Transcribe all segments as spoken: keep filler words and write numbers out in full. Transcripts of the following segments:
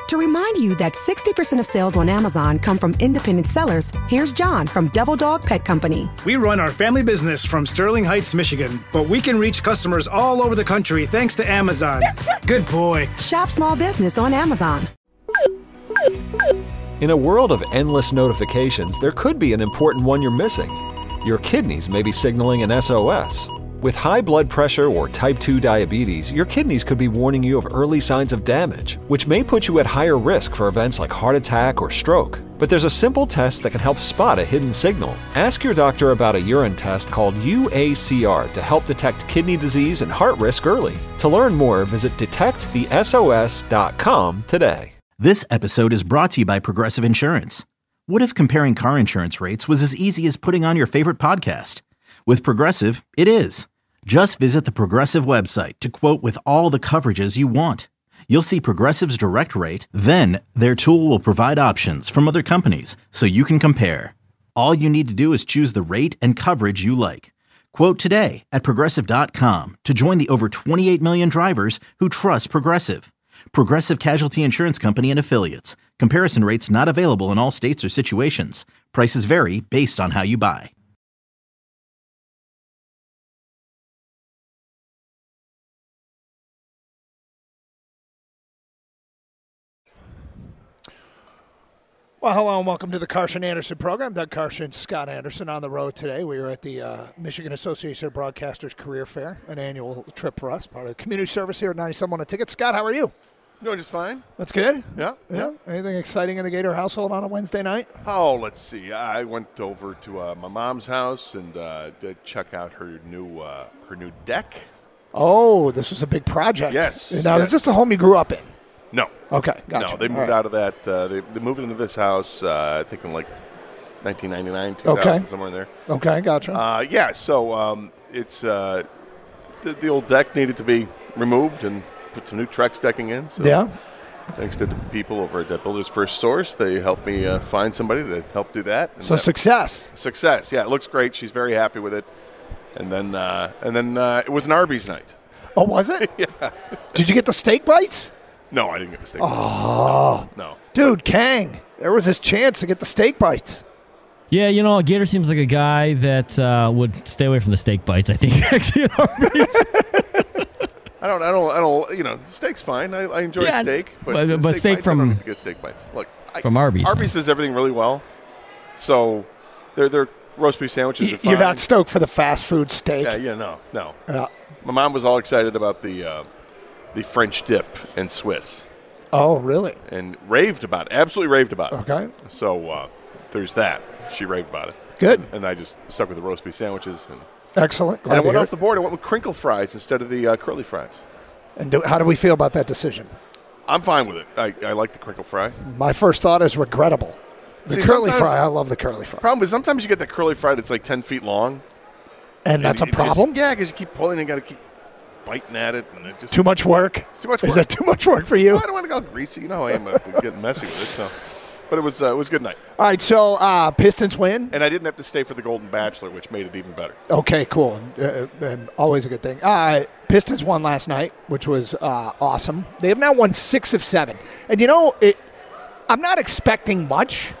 To remind you that sixty percent of sales on Amazon come from independent sellers, here's John from Devil Dog Pet Company. We run our family business from Sterling Heights, Michigan, but we can reach customers all over the country thanks to Amazon. Good boy. Shop small business on Amazon. In a world of endless notifications, there could be an important one you're missing. Your kidneys may be signaling an S O S. With high blood pressure or type two diabetes, your kidneys could be warning you of early signs of damage, which may put you at higher risk for events like heart attack or stroke. But there's a simple test that can help spot a hidden signal. Ask your doctor about a urine test called U A C R to help detect kidney disease and heart risk early. To learn more, visit detect the S O S dot com today. This episode is brought to you by Progressive Insurance. What if comparing car insurance rates was as easy as putting on your favorite podcast? With Progressive, it is. Just visit the Progressive website to quote with all the coverages you want. You'll see Progressive's direct rate, then their tool will provide options from other companies so you can compare. All you need to do is choose the rate and coverage you like. Quote today at Progressive dot com to join the over twenty-eight million drivers who trust Progressive. Progressive Casualty Insurance Company and Affiliates. Comparison rates not available in all states or situations. Prices vary based on how you buy. Well, hello and welcome to the Carson Anderson program. Doug Carson, Scott Anderson on the road today. We are at the uh, Michigan Association of Broadcasters Career Fair, an annual trip for us, part of the community service here at ninety-seven point one A Ticket. Scott, how are you? Doing just fine. That's good? Yeah, yeah. yeah. Anything exciting in the Gator household on a Wednesday night? Oh, let's see. I went over to uh, my mom's house and uh, did check out her new uh, her new deck. Oh, this was a big project. Yes. Now, yes. is this the home you grew up in? No. Okay, gotcha. No, they moved right. out of that. Uh, they, they moved into this house, uh, I think in like nineteen ninety-nine, two thousand, okay. somewhere in there. Okay, gotcha. Uh, yeah, so um, it's uh, the, the old deck needed to be removed and put some new Trex decking in. So yeah. Thanks to the people over at that Builder's First Source. They helped me uh, find somebody to help do that. And so that, success. Success, yeah. It looks great. She's very happy with it. And then uh, and then uh, it was an Arby's night. Oh, was it? Yeah. Did you get the steak bites? No, I didn't get the steak oh. bites. Oh. No. Dude, Kang, there was his chance to get the steak bites. Yeah, you know, Gator seems like a guy that uh, would stay away from the steak bites, I think, actually, at Arby's. I don't, I don't, I don't, you know, steak's fine. I, I enjoy yeah, steak. But, but, but steak, steak bites, from, I don't need to get steak bites. Look, I, from Arby's. Arby's huh? does everything really well. So their their roast beef sandwiches are fine. You're not stoked for the fast food steak? Yeah, yeah, no, no. Yeah. My mom was all excited about the uh, the French dip and Swiss. Oh, really? And raved about it. Absolutely raved about it. Okay. So uh, there's that. She raved about it. Good. And, and I just stuck with the roast beef sandwiches. And, Excellent. Glad and I went hear off it. the board. I went with crinkle fries instead of the uh, curly fries. And do, how do we feel about that decision? I'm fine with it. I, I like the crinkle fry. My first thought is regrettable. The See, curly fry, I love the curly fry. Problem is sometimes you get that curly fry that's like ten feet long. And, and that's a just- problem? yeah, because you keep pulling and got to keep biting at it. And it just Too much work? It's too much work. Is that too much work for you? No, I don't want to go greasy. You know how I am uh, getting messy with it. So, But it was, uh, it was a good night. All right, so uh, Pistons win. And I didn't have to stay for the Golden Bachelor, which made it even better. Okay, cool. Uh, and always a good thing. Uh, Pistons won last night, which was uh, awesome. They have now won six of seven. And, you know, it, I'm not expecting much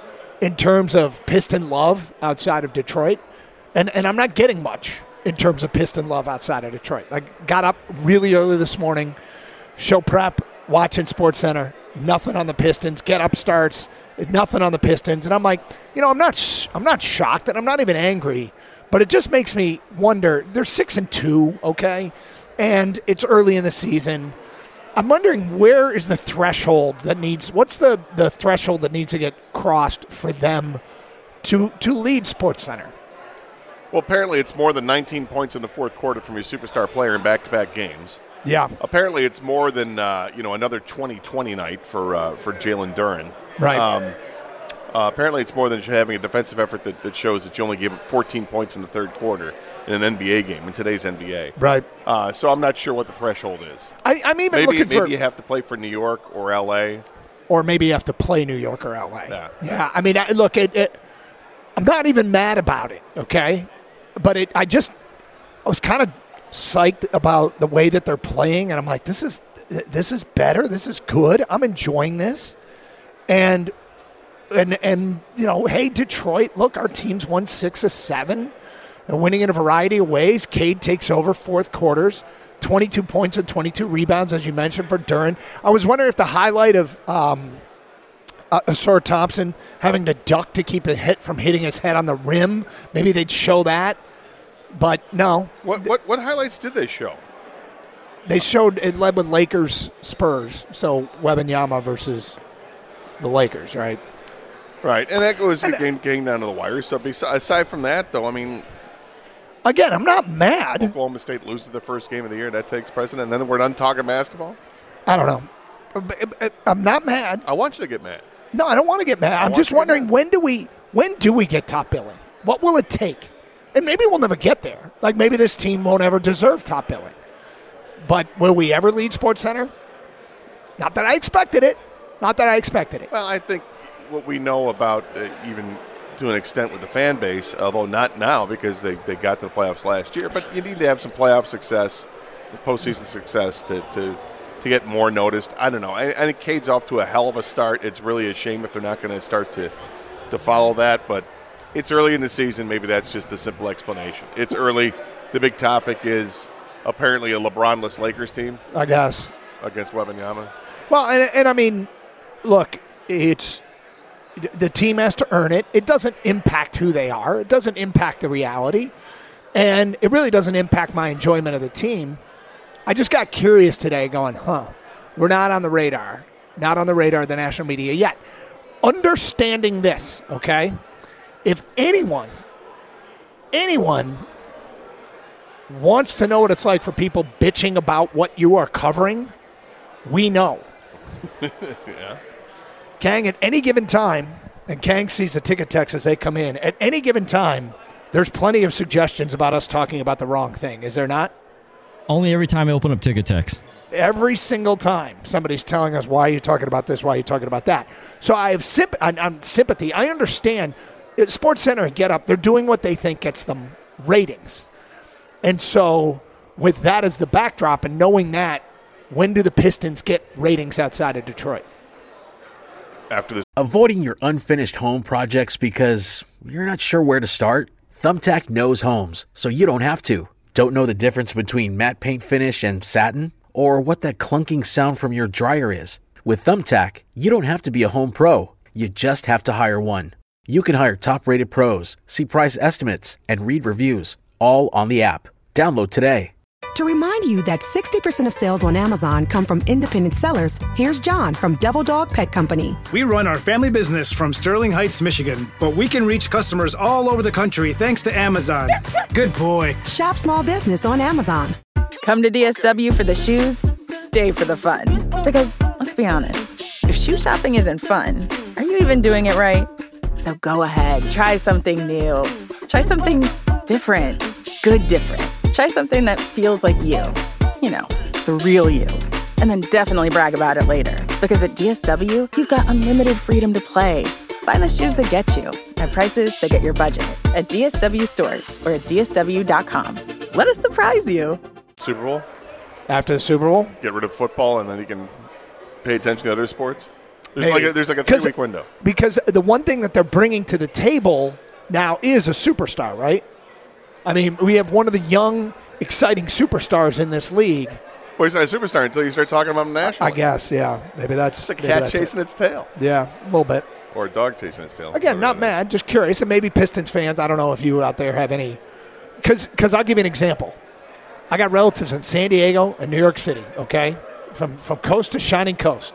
in terms of Piston love outside of Detroit. And, and I'm not getting much in terms of Piston love outside of Detroit. I got up really early this morning, show prep, watching SportsCenter, nothing on the Pistons. Get up starts, nothing on the Pistons. And I'm like, you know, I'm not sh- I'm not shocked, and I'm not even angry, but it just makes me wonder. They're six and two, okay? And it's early in the season. I'm wondering, where is the threshold that needs, what's the, the threshold that needs to get crossed for them to to lead SportsCenter? Well, apparently it's more than nineteen points in the fourth quarter from your superstar player in back-to-back games. Yeah. Apparently it's more than uh, you know another twenty twenty night for uh, for Jalen Duren. Right. Um, uh, apparently it's more than having a defensive effort that, that shows that you only gave up fourteen points in the third quarter in an N B A game, in today's N B A. Right. Uh, so I'm not sure what the threshold is. I, I'm even maybe, looking maybe for... you have to play for New York or L A. Or maybe you have to play New York or L A. Yeah. Yeah. I mean, I, look, it, it, I'm not even mad about it, okay? But it, I just, I was kind of psyched about the way that they're playing, and I'm like, this is, this is better. This is good. I'm enjoying this. And, and, and you know, hey, Detroit, look, our team's won six of seven and winning in a variety of ways. Cade takes over fourth quarters, twenty-two points and twenty-two rebounds, as you mentioned, for Duren. I was wondering if the highlight of um, uh, Ausar Thompson having to duck to keep a hit from hitting his head on the rim, maybe they'd show that. But no. What what what highlights did they show? They showed it led with Lakers Spurs, so Wembanyama versus the Lakers, right? Right, and that goes and, getting, getting down to the wire. So aside from that, though, I mean, again, I'm not mad. Oklahoma State loses the first game of the year. That takes precedent, and then we're done talking basketball? I don't know. I'm not mad. I want you to get mad. No, I don't want to get mad. I I'm just wondering, when do we when do we get top billing? What will it take? And maybe we'll never get there. Like, maybe this team won't ever deserve top billing. But will we ever lead SportsCenter? Not that I expected it. Not that I expected it. Well, I think what we know about, uh, even to an extent with the fan base, although not now because they, they got to the playoffs last year, but you need to have some playoff success, postseason success to, to, to get more noticed. I don't know. I, I think Cade's off to a hell of a start. It's really a shame if they're not going to start to to follow that, but it's early in the season. Maybe that's just the simple explanation. It's early. The big topic is apparently a LeBron-less Lakers team. I guess. Against Wembanyama. Well, and, and I mean, look, it's the team has to earn it. It doesn't impact who they are. It doesn't impact the reality. And it really doesn't impact my enjoyment of the team. I just got curious today going, huh, we're not on the radar. Not on the radar of the national media yet. Understanding this, okay? If anyone, anyone wants to know what it's like for people bitching about what you are covering, we know. Yeah. Kang, at any given time, and Kang sees the ticket texts as they come in, at any given time, there's plenty of suggestions about us talking about the wrong thing, is there not? Only every time I open up ticket text. Every single time somebody's telling us, why are you talking about this, why are you talking about that? So I have symp- I'm sympathy. I understand. SportsCenter and Get Up, they're doing what they think gets them ratings. And so with that as the backdrop and knowing that, when do the Pistons get ratings outside of Detroit? After this. Avoiding your unfinished home projects because you're not sure where to start? Thumbtack knows homes, so you don't have to. Don't know the difference between matte paint finish and satin? Or what that clunking sound from your dryer is? With Thumbtack, you don't have to be a home pro. You just have to hire one. You can hire top-rated pros, see price estimates, and read reviews, all on the app. Download today. To remind you that sixty percent of sales on Amazon come from independent sellers, here's John from Devil Dog Pet Company. We run our family business from Sterling Heights, Michigan, but we can reach customers all over the country thanks to Amazon. Good boy. Shop small business on Amazon. Come to D S W for the shoes, stay for the fun. Because, let's be honest, if shoe shopping isn't fun, are you even doing it right? So go ahead, try something new. Try something different. Good different. Try something that feels like you. You know, the real you. And then definitely brag about it later. Because at D S W, you've got unlimited freedom to play. Find the shoes that get you at prices that get your budget at D S W stores or at D S W dot com. Let us surprise you. Super Bowl? After the Super Bowl? Get rid of football and then you can pay attention to other sports? There's like a, there's like a three-week window. Because the one thing that they're bringing to the table now is a superstar, right? I mean, we have one of the young, exciting superstars in this league. Well, he's not a superstar until you start talking about him nationally. I guess, yeah. Maybe that's it's a maybe cat chasing it. its tail. Yeah, a little bit. Or a dog chasing its tail. Again, not mad, just curious. And maybe Pistons fans, I don't know if you out there have any. Because I'll give you an example. I got relatives in San Diego and New York City, okay? From from coast to shining coast.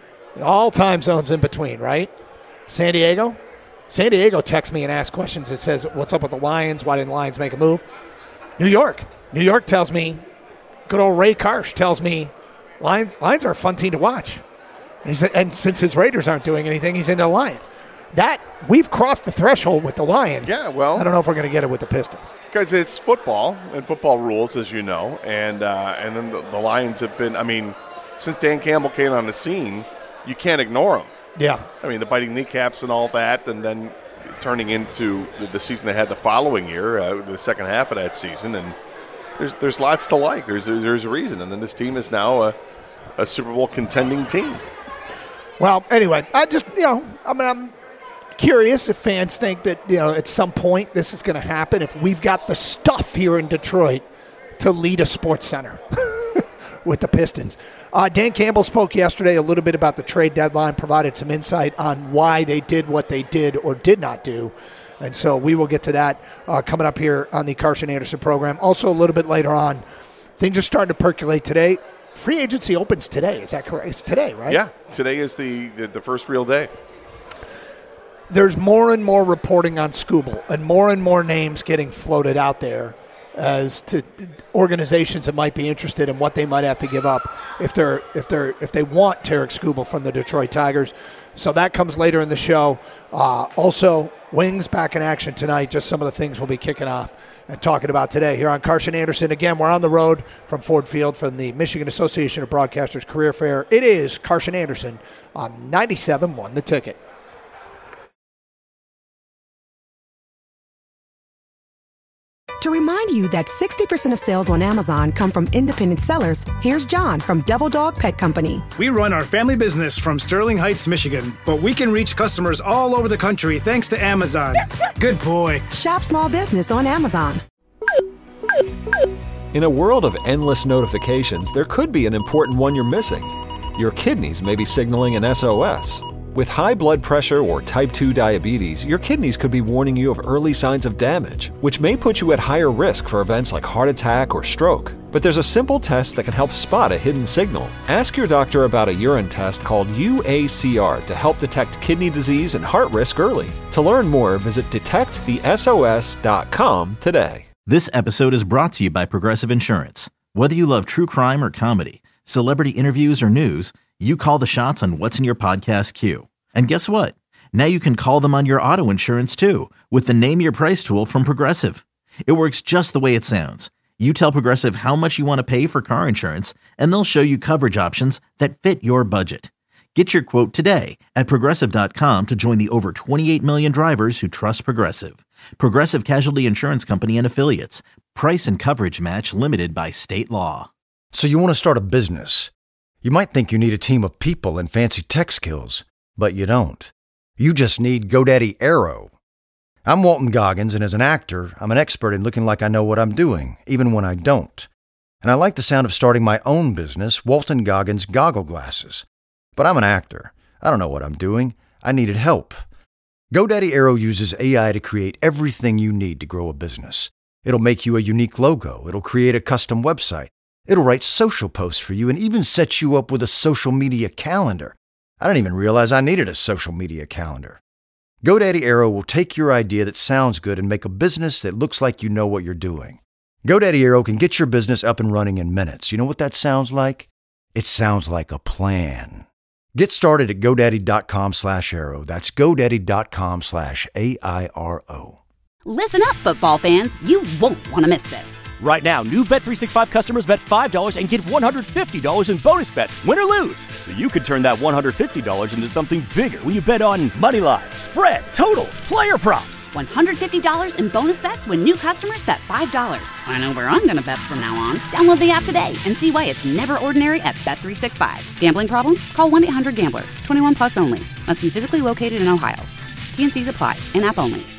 All time zones in between, right? San Diego. San Diego texts me and asks questions. It says, what's up with the Lions? Why didn't the Lions make a move? New York. New York tells me, good old Ray Karsh tells me, Lions Lions are a fun team to watch. And, he's, and since his Raiders aren't doing anything, he's into the Lions. That, we've crossed the threshold with the Lions. Yeah, well. I don't know if we're going to get it with the Pistons. Because it's football, and football rules, as you know. And, uh, and then the, the Lions have been, I mean, since Dan Campbell came on the scene, you can't ignore them. Yeah. I mean, the biting kneecaps and all that, and then turning into the, the season they had the following year, uh, the second half of that season. And there's there's lots to like. There's there's a reason. And then this team is now a, a Super Bowl contending team. Well, anyway, I just, you know, I mean, I'm curious if fans think that, you know, at some point this is going to happen, if we've got the stuff here in Detroit to lead a sports center with the Pistons. Uh, Dan Campbell spoke yesterday a little bit about the trade deadline, provided some insight on why they did what they did or did not do. And so we will get to that uh, coming up here on the Carson Anderson program. Also, a little bit later on, things are starting to percolate today. Free agency opens today. Is that correct? It's today, right? Yeah, today is the, the, the first real day. There's more and more reporting on Skubal and more and more names getting floated out there as to organizations that might be interested in what they might have to give up if they're if they're if they want Tarek Skubal from the Detroit Tigers. So that comes later in the show. Uh, also, Wings back in action tonight. Just some of the things we'll be kicking off and talking about today here on Carson Anderson. Again, we're on the road from Ford Field from the Michigan Association of Broadcasters Career Fair. It is Carson Anderson on ninety-seven point one The Ticket. To remind you that sixty percent of sales on Amazon come from independent sellers, here's John from Devil Dog Pet Company. We run our family business from Sterling Heights, Michigan, but we can reach customers all over the country thanks to Amazon. Good boy. Shop small business on Amazon. In a world of endless notifications, there could be an important one you're missing. Your kidneys may be signaling an S O S. With high blood pressure or type two diabetes, your kidneys could be warning you of early signs of damage, which may put you at higher risk for events like heart attack or stroke. But there's a simple test that can help spot a hidden signal. Ask your doctor about a urine test called U A C R to help detect kidney disease and heart risk early. To learn more, visit detect the S O S dot com today. This episode is brought to you by Progressive Insurance. Whether you love true crime or comedy, celebrity interviews or news, you call the shots on what's in your podcast queue. And guess what? Now you can call them on your auto insurance too with the Name Your Price tool from Progressive. It works just the way it sounds. You tell Progressive how much you want to pay for car insurance, and they'll show you coverage options that fit your budget. Get your quote today at Progressive dot com to join the over twenty-eight million drivers who trust Progressive. Progressive Casualty Insurance Company and Affiliates. Price and coverage match limited by state law. So you want to start a business. You might think you need a team of people and fancy tech skills, but you don't. You just need GoDaddy Aero. I'm Walton Goggins, and as an actor, I'm an expert in looking like I know what I'm doing, even when I don't. And I like the sound of starting my own business, Walton Goggins Goggle Glasses. But I'm an actor. I don't know what I'm doing. I needed help. GoDaddy Aero uses A I to create everything you need to grow a business. It'll make you a unique logo. It'll create a custom website. It'll write social posts for you and even set you up with a social media calendar. I didn't even realize I needed a social media calendar. GoDaddy Aero will take your idea that sounds good and make a business that looks like you know what you're doing. GoDaddy Aero can get your business up and running in minutes. You know what that sounds like? It sounds like a plan. Get started at GoDaddy.com slash Aero. That's GoDaddy.com slash A I R O. Listen up, football fans. You won't want to miss this. Right now, new Bet three sixty-five customers bet five dollars and get one hundred fifty dollars in bonus bets, win or lose. So you could turn that one hundred fifty dollars into something bigger when you bet on money line, spread, totals, player props. one hundred fifty dollars in bonus bets when new customers bet five dollars. I know where I'm going to bet from now on. Download the app today and see why it's never ordinary at Bet three sixty-five. Gambling problem? Call one eight hundred gambler. twenty-one plus only. Must be physically located in Ohio. T N Cs apply. In-app only.